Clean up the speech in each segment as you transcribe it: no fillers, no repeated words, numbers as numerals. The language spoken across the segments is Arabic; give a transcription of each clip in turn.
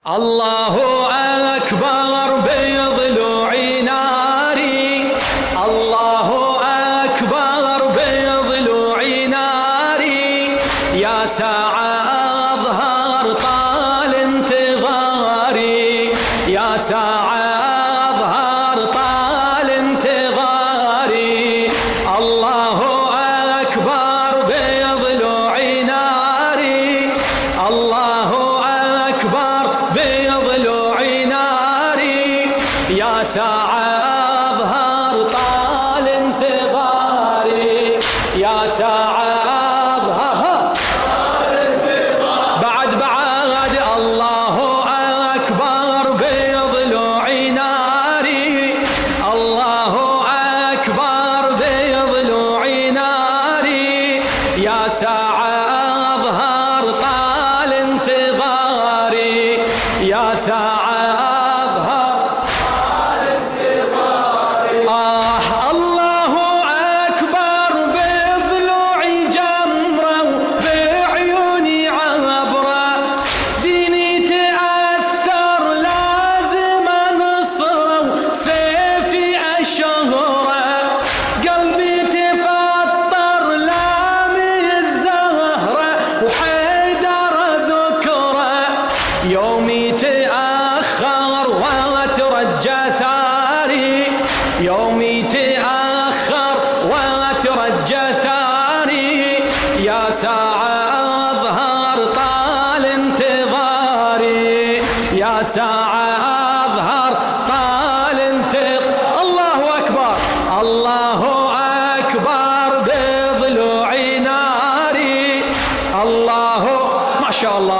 الله أكبر بضلوعي ناري، الله أكبر بضلوعي ناري، يا ساعة أظهر طال انتظاري، يا ساعة أظهر طال انتظاري. الله أكبر بضلوعي ناري، الله أكبر بضلوعي ناري، يا ساعة أظهر طال انتظاري، يا ساعة أظهر طال انتظاري. بعد الله أكبر بضلوعي ناري، الله أكبر بضلوعي ناري، يا ساعة أظهر طال انتظاري، يا ساعة أظهر طال انتظاري. الله أكبر بضلوعي جمرة وبعيوني عبرة، ديني تأثر لازم أنصره وسيفي أشهره، قلبي تفطر لامي الزهرة وحيدر ذكره، يومي تأخر واترجى ثاري، يومي تأخر واترجى ثاري، يا ساعة أظهر طال انتظاري، يا ساعة أظهر طال انتظاري. الله أكبر، الله أكبر بضلوعي ناري، الله ما شاء الله.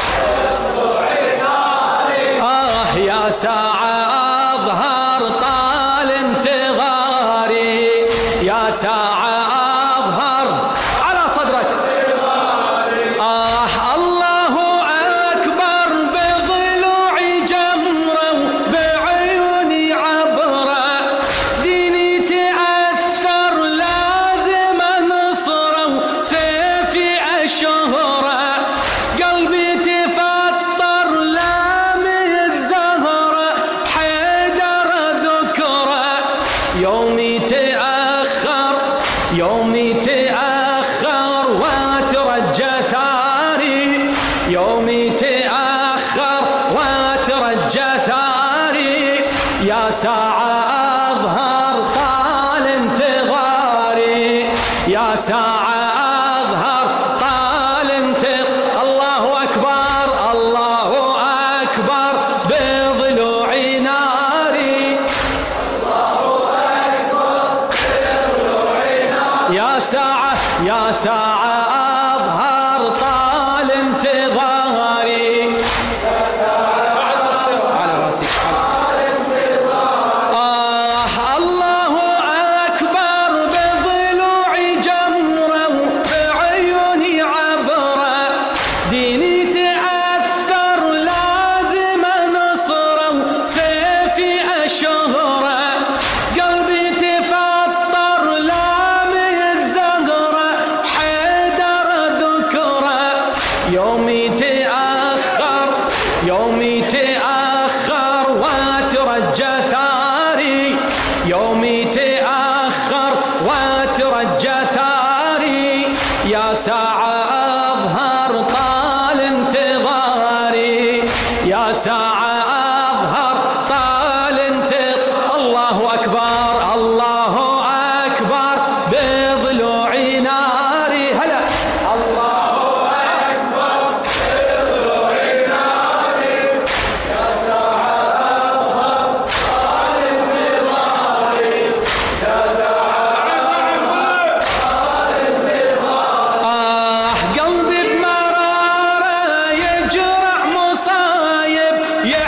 يا ساعة أظهر طال انتظاري، يا ساعة أظهر على صدرك. الله أكبر بضلوعي جمرة وبعيوني عبرة، ديني تأثر لازم أنصره وسيفي أشهره، قلبي تفطر لامي الزهرة حيدر ذكره، يومي تأخر، يومي تأخر واترجى ثاري، يومي تأخر واترجى ثاري، يا ساعة أظهر طال انتظاري، يا ساعة أظهر طال انتظاري. الله أكبر، الله أكبر بضلوعي ناري، الله أكبر بضلوعي ناري، يا ساعة، يا ساعة أظهر طال انتظاري، يا ساعة على راسي طال انتظاري. الله أكبر بضلوعي جمرة وبعيوني عبرة، ديني تأثر لازم أنصره وسيفي أشهره، قلبي تفطر لامي الزهرة حيدر ذكره، يومي تأخر، يومي تأخر واترجى ثاري، يومي تأخر واترجى ثاري، يا ساعة أظهر طال انتظاري، يا ساعة أظهر طال انتظاري. الله أكبر، الله أكبر بضلوعي ناري، هلا الله أكبر بضلوعي ناري، يا ساعة أظهر طال انتظاري، يا ساعة أظهر طال انتظاري. قلبي بمرارة يجرع مصايب،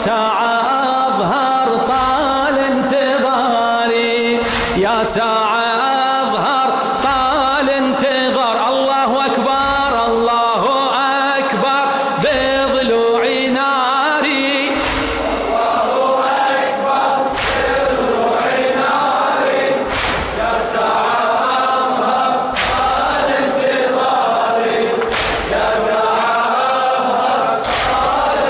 ساعة أظهر طال انتظاري، يا ساعة أظهر طال انتظار. الله أكبر الله أكبر بضلوع ناري، الله أكبر بضلوع ناري، يا ساعة أظهر طال انتظاري، يا ساعة أظهر طال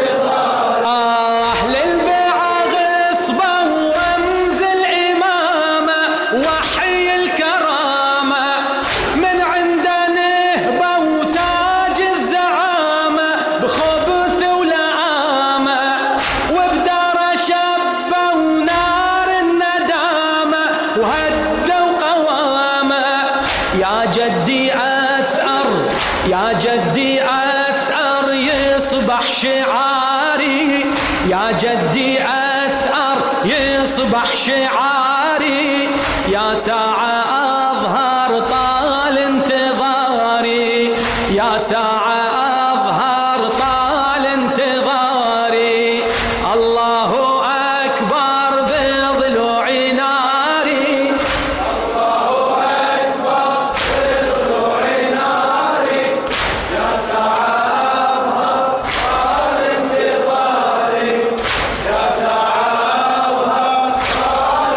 انتظاري. للبيعة غصبة ورمز الإمامة وحي الكرامة، من عنده نهبة وتاج الزعامة بخبث ولآمة، وبداره شبة ونار الندامة وهدوا قوامة. يا جدي أثأر يا جدي أثأر يصبح شعاري، يا جدي أثأر يصبح شعاري، يا ساعة أظهر طال انتظاري، يا ساعة أظهر طال انتظاري. الله أكبر بضلوع ناري، الله أكبر بضلوع ناري، يا ساعة أظهر طال انتظاري، يا ساعة أظهر طال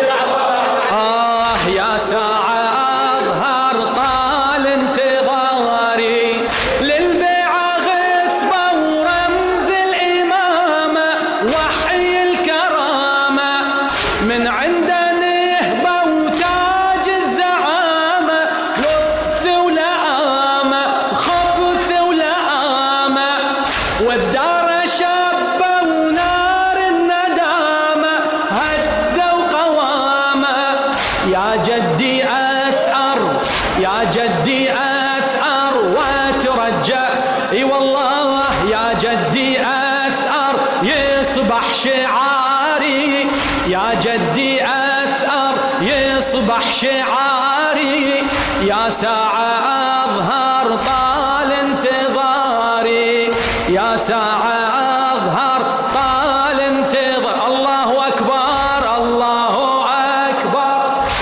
انتظاري. يا ساعة أظهر طال انتظاري، للبيعة غصبة ورمز الإمامة وحي الكرامة، من عنده نهبة وتاج الزعامة لطف ولآمة خبث ولآمة، والدار شابة ونار الندامة هدوا قوامة. يا جدي أثأر يا جدي أثأر وترجى، اي والله يا جدي أثأر يصبح شعاري، يا جدي أثأر يصبح شعاري، يا ساعة أظهر طال انتظاري، يا ساعة أظهر طال انتظار. الله أكبر الله أكبر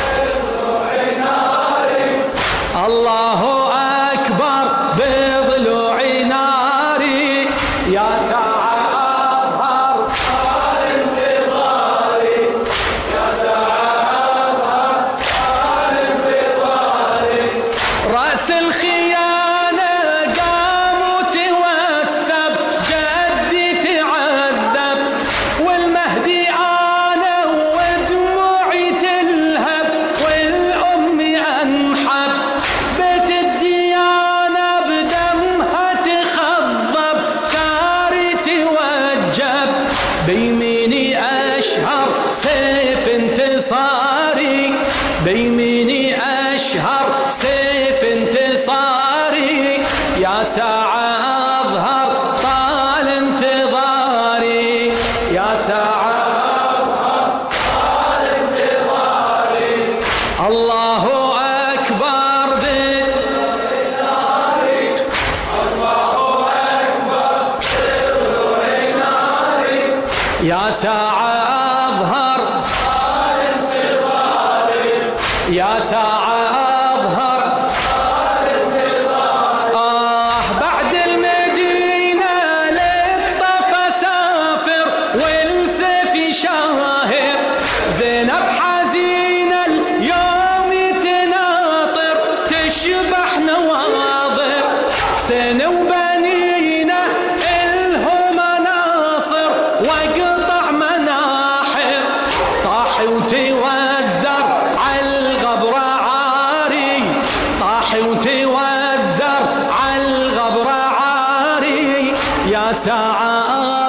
الله أكبر بضلوع ناري، يا ساعة أظهر طال انتظاري، يا ساعة أظهر طال انتظاري. رأس الخيانة قام وتوثب، جدي تعذب والمهدي أنا ودموعي تلهب والأم أنحب، بيت الديانة بدمها تخضب ثاري توجب، بيميني أشهر سيف انتصاري، بيميني أشهر سيف انتصاري، يا ساعة أظهر طال انتظاري، يا ساعة أظهر طال انتظاري. الله أكبر بالناري، الله أكبر بضلوع ناري، يا ساعة أظهر طال انتظاري، يا ساعة أظهر طال انتظاري. بعد المدينة للطف أسافر والسيف شاهر، زينب حزينة اليوم تناطر تشبح نواظر، حسين وبنينا إلهم ناصر واقطع مناحر، طاحي وتوذر عالغبر عاري، طاحي وتوذر عالغبر عاري، يا ساعة